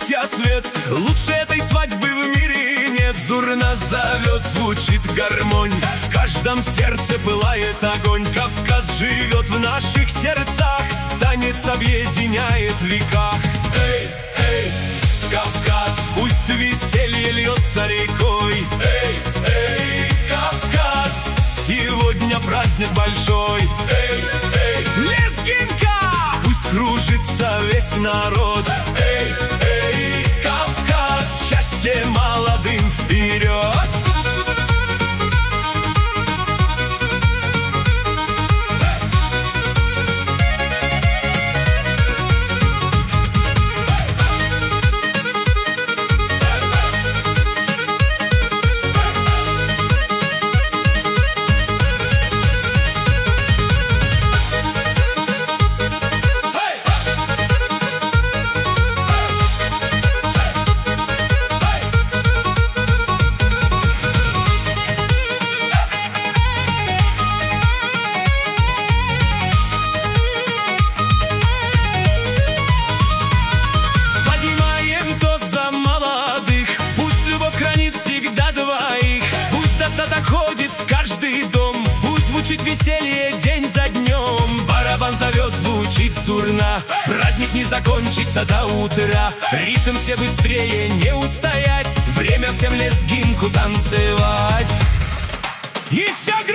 счастья свет. Лучше этой свадьбы в мире нет. Зурна зовет, звучит гармонь, в каждом сердце пылает огонь. Кавказ живет в наших сердцах, танец объединяет в веках. Эй, эй, Кавказ, пусть веселье льется рекой. Эй, эй, Кавказ, сегодня праздник большой. Эй, эй, лезгинка, пусть кружится весь народ. Эй, эй, Кавказ, счастье молодым вперед. Ходит в каждый дом, пусть звучит веселье день за днем. Барабан зовет, звучит зурна, праздник не закончится до утра. Ритм все быстрее не устоять, время всем лезгинку танцевать. Еще